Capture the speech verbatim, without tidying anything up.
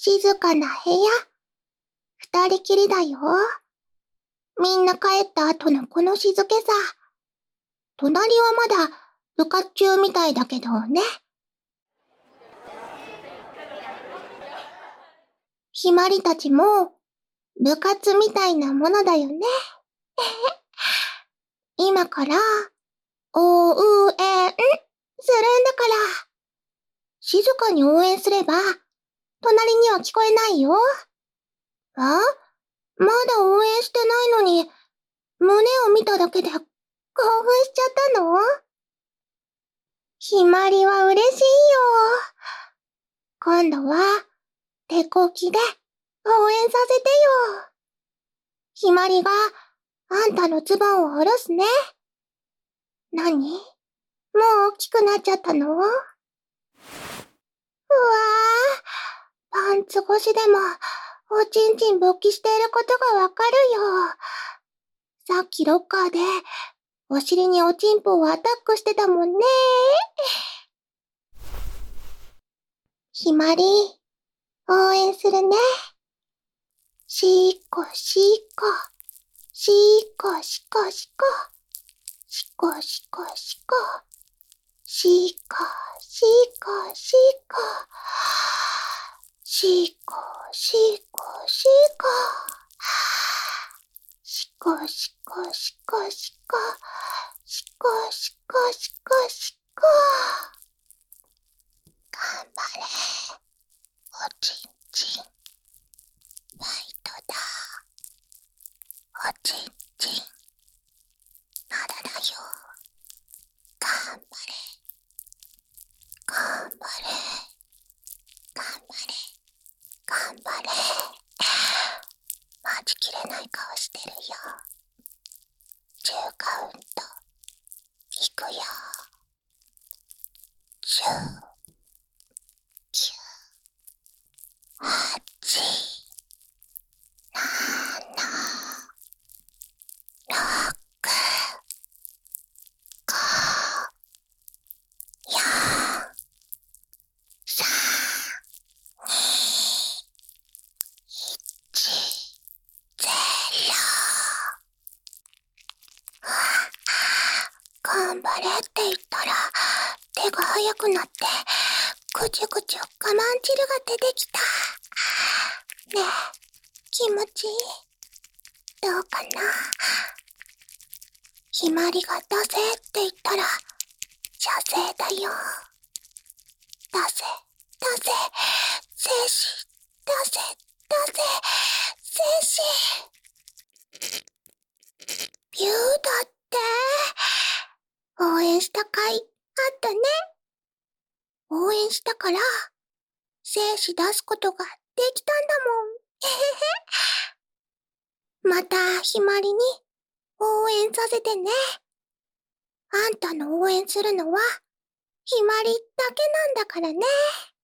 静かな部屋。二人きりだよ。みんな帰った後のこの静けさ。隣はまだ部活中みたいだけどね。ひまりたちも部活みたいなものだよね。今から応援するんだから。静かに応援すれば隣には聞こえないよ。あ？まだ応援してないのに胸を見ただけで興奮しちゃったの？ひまりは嬉しいよ。今度は手こきで応援させてよ。ひまりがあんたのズボンを下ろすね。なに？もう大きくなっちゃったの？うわぁ、パンツ越しでもおちんちん勃起していることがわかるよ。さっきロッカーでお尻におちんぽをアタックしてたもんね。ひまり、応援するね。しっこしっこ、しっこしこしこ、しこしこしこ、しっこしっこしっこ、しっこしっこしっこ、しこしこしこしこ、しこしこしこしこ。頑張れ、おちんちん。ファイトだ。おちんちん。まだだよ。頑張れ。頑張れ。頑張れ。頑張れ。待ちきれない顔してるよ。じゅうカウント。いくよ。じゅう、きゅう、はち、なな、ろく、ご、よん、さん、に、いち、ゼロ。頑張れって言ったら手が速くなってぐちゅぐちゅ我慢汁が出てきた。ねえ、気持ちいい？どうかな？ひまりが出せって言ったら射精だよ。出せ、出せ、精子、出せ、出せ、精子。ビューだって。応援した甲斐あったね。応援したから精子出すことができたんだもん。またひまりに応援させてね。あんたの応援するのはひまりだけなんだからね。